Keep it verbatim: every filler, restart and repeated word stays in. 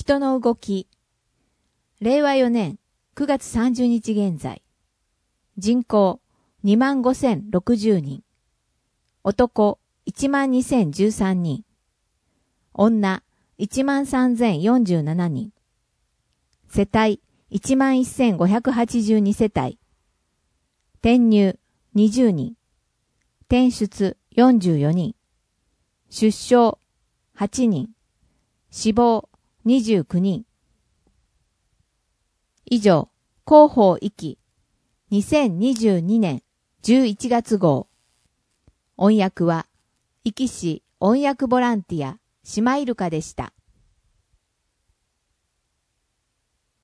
人の動き。れいわよねんくがつさんじゅうにち現在。人口にまんごせんろくじゅうにん。男いちまんにせんじゅうさんにん。女いちまんさんぜんよんじゅうななにん。世帯いちまんせんごひゃくはちじゅうに世帯。転入にじゅうにん。転出よんじゅうよにん。出生はちにん。死亡にじゅうきゅうにん。以上、広報壱岐にせんにじゅうにねんじゅういちがつ号。音訳は、壱岐市音訳ボランティア、シマイルカでした。